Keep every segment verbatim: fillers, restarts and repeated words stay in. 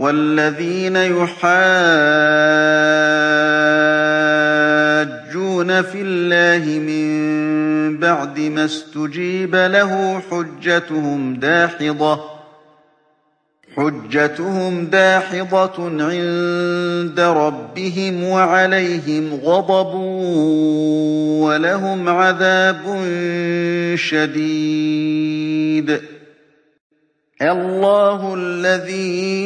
وَالَّذِينَ يُحَاجُّونَ فِي اللَّهِ مِن بَعْدِ مَا اسْتُجِيبَ لَهُ حُجَّتُهُمْ دَاحِضَةٌ حُجَّتُهُمْ دَاحِضَةٌ عِندَ رَبِّهِمْ وَعَلَيْهِمْ غَضَبٌ وَلَهُمْ عَذَابٌ شَدِيدٌ اللَّهُ الَّذِي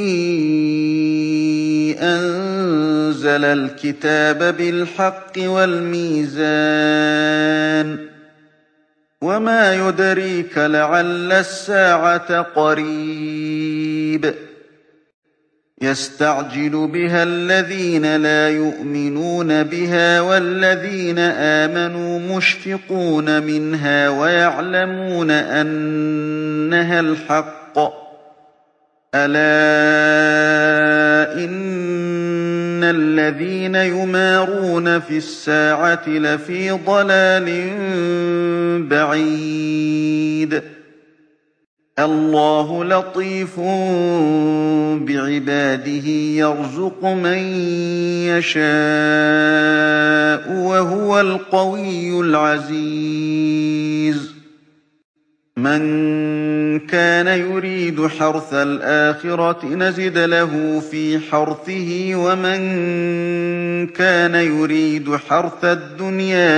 أَنزَلَ الْكِتَابَ بِالْحَقِّ وَالْمِيزَانَ وَمَا يُدْرِيكَ لَعَلَّ السَّاعَةَ قَرِيبٌ يَسْتَعْجِلُ بِهَا الَّذِينَ لَا يُؤْمِنُونَ بِهَا وَالَّذِينَ آمَنُوا مُشْفِقُونَ مِنْهَا وَيَعْلَمُونَ أَنَّهَا الْحَقُّ أَلَا إِنَّ الَّذِينَ يُمَارُونَ فِي السَّاعَةِ لَفِي ضَلَالٍ بَعِيدٍ اللَّهُ لَطِيفٌ بِعِبَادِهِ يَرْزُقُ مَن يَشَاءُ وَهُوَ الْقَوِيُّ الْعَزِيزُ مَن كَانَ يُرِيدُ حَرْثَ الْآخِرَةِ نَزِدْ لَهُ فِي حَرْثِهِ وَمَن كَانَ يُرِيدُ حَرْثَ الدُّنْيَا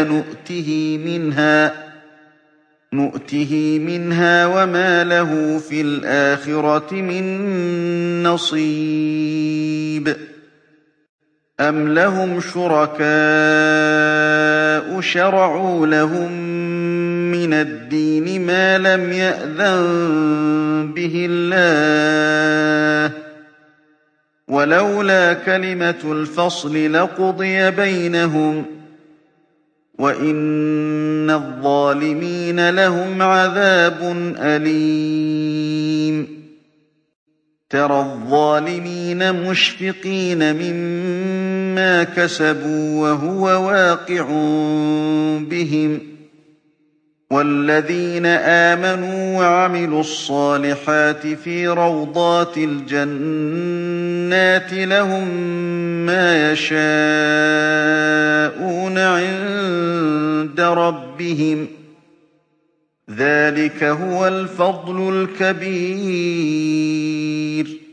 نُؤْتِهِ مِنْهَا وَمَا لَهُ فِي الْآخِرَةِ مِن نَّصِيبٍ أَمْ لَهُمْ شُرَكَاءُ شَرَعُوا لَهُم مِّنَ الدِّينِ مَا لَمْ يَأْذَن بِهِ اللَّهُ ۚ وَلَوْلَا كَلِمَةُ الْفَصْلِ لَقُضِيَ بَيْنَهُمْ ۗ وَإِنَّ الظَّالِمِينَ لَهُمْ عَذَابٌ أَلِيمٌ تَرَى الظَّالِمِينَ مُشْفِقِينَ مِمَّا كَسَبُوا وَهُوَ واقِعٌ بِهِمْ ۗ وَالَّذِينَ آمَنُوا وَعَمِلُوا الصَّالِحَاتِ فِي رَوْضَاتِ الْجَنَّاتِ لَهُم مَّا يَشَاءُونَ عِندَ رَبِّهِمْ ۚ ذَٰلِكَ هُوَ الْفَضْلُ الْكَبِيرُ